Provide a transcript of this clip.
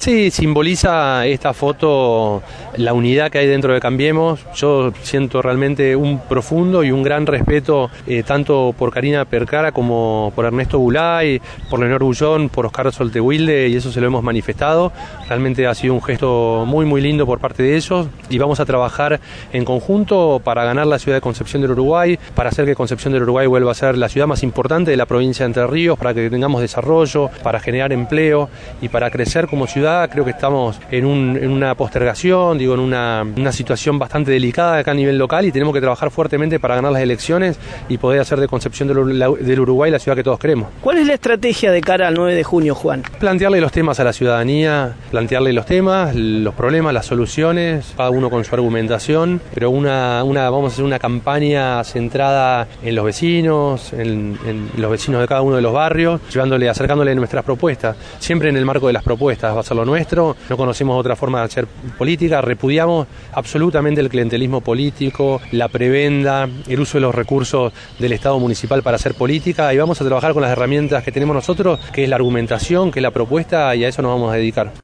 Sí, simboliza esta foto la unidad que hay dentro de Cambiemos. Yo siento realmente un profundo y un gran respeto tanto por Karina Percara como por Ernesto Bulay, por Leonor Bullón, por Oscar Soltewilde, y eso se lo hemos manifestado. Realmente ha sido un gesto muy lindo por parte de ellos y vamos a trabajar en conjunto para ganar la ciudad de Concepción del Uruguay, para hacer que Concepción del Uruguay vuelva a ser la ciudad más importante de la provincia de Entre Ríos, para que tengamos desarrollo, para generar empleo y para crecer como ciudad. Creo que estamos en una postergación, en una situación bastante delicada acá a nivel local y tenemos que trabajar fuertemente para ganar las elecciones y poder hacer de Concepción del Uruguay la ciudad que todos queremos. ¿Cuál es la estrategia de cara al 9 de junio, Juan? Plantearle los temas a la ciudadanía, plantearle los temas, los problemas, las soluciones, cada uno con su argumentación, pero vamos a hacer una campaña centrada en los vecinos, en los vecinos de cada uno de los barrios, acercándole nuestras propuestas, siempre en el marco de las propuestas, va a ser lo nuestro, no conocemos otra forma de hacer política, repudiamos absolutamente el clientelismo político, la prebenda, el uso de los recursos del Estado municipal para hacer política y vamos a trabajar con las herramientas que tenemos nosotros, que es la argumentación, que es la propuesta y a eso nos vamos a dedicar.